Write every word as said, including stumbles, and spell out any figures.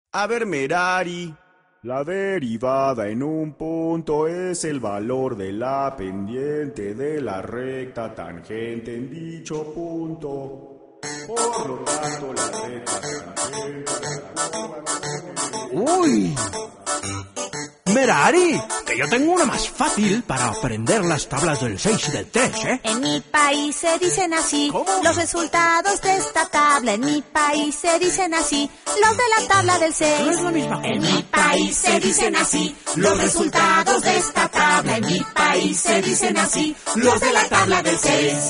A ver, Merari. La derivada en un punto es el valor de la pendiente de la recta tangente en dicho punto. Por lo tanto, la recta tangente... ¡Uy! Merari, que yo tengo una más fácil para aprender las tablas del seis y del tres, ¿eh? En mi país se dicen así. ¿Cómo? Los resultados de esta tabla. En mi país se dicen así. Los de la tabla del seis. No es la misma cosa. En mi país se dicen así. Los resultados de esta tabla. En mi país se dicen así. Los de la tabla del seis.